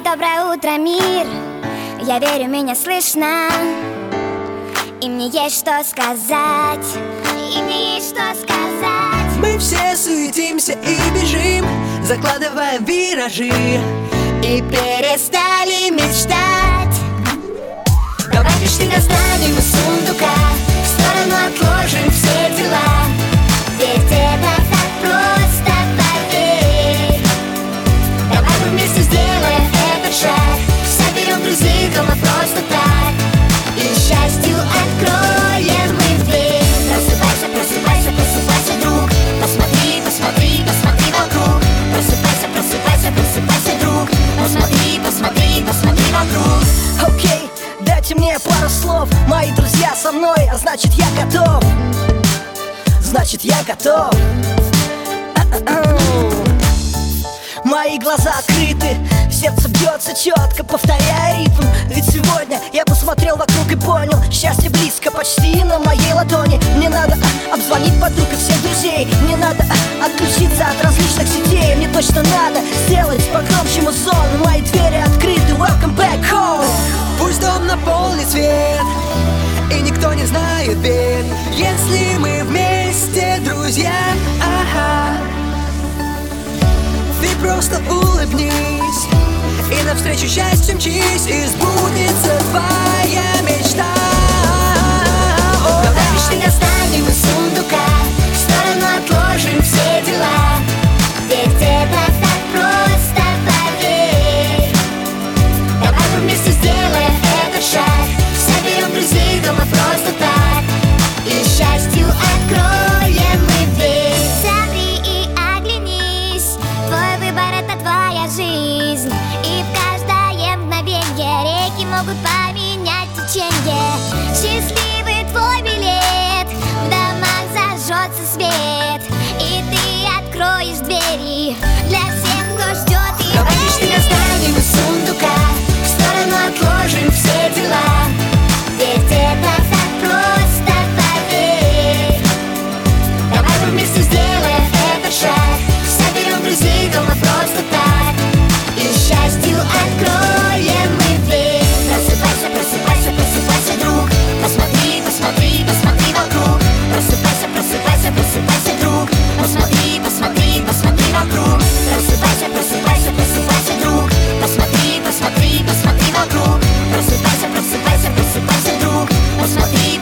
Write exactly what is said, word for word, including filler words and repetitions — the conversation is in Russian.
Доброе утро, мир. Я верю, меня слышно. И мне есть что сказать. И мне есть что сказать. Мы все суетимся и бежим, закладывая виражи, и перестали мечтать. Давай мечты достанем из сундука, в сторону отложим все дела. Ведь это так просто, поверь. Давай мы вместе сделаем этот шаг, соберем друзей дома просто так, и счастью откроем мы дверь. Просыпайся, просыпайся, просыпайся, друг. Посмотри, посмотри, посмотри вокруг. Просыпайся, просыпайся, просыпайся, друг. Посмотри, посмотри, посмотри вокруг. Окей, okay, дайте мне пару слов. Мои друзья со мной, а значит я готов. Значит я готов. Мои глаза открыты, сердце бьется четко, повторяя ритм. Ведь сегодня я посмотрел вокруг и понял, счастье близко, почти на моей ладони. Мне надо а, обзвонить подруг и всех друзей. Мне надо а, отключиться от различных сетей. Мне точно надо сделать погромче музон. Мои двери открыты, welcome back home. Пусть дом наполнит свет, и никто не знает бед, если мы вместе, друзья. Ага. Ты просто улыбнись и навстречу счастью мчись, и сбудется твоя мечта. Давай мечты достанем из сундука, в сторону отложим все дела. Ведь это так просто, поверь. Давай мы вместе сделаем этот шаг, соберем друзей дома просто так, и счастью откроем мы дверь. Замри и оглянись, твой выбор — это твоя жизнь. И в каждое мгновенье реки могут поменять течение. Счастливый твой билет, в домах зажжется свет, и ты откроешь двери для всех, кто ждет их. Давай мечты достанем из сундука, в сторону отложим все дела. Ведь это так просто, поверь. Давай мы вместе сделаем этот шаг, соберем друзей дома просто так, и счастью откроем мы дверь. Просыпайся, просыпайся, просыпайся, друг. Посмотри, посмотри, посмотри вокруг. Просыпайся, просыпайся, просыпайся, друг. Посмотри, посмотри, посмотри вокруг. Просыпайся, просыпайся, просыпайся, друг. Посмотри, посмотри, посмотри вокруг. Просыпайся, просыпайся, просыпайся, друг. Посмотри.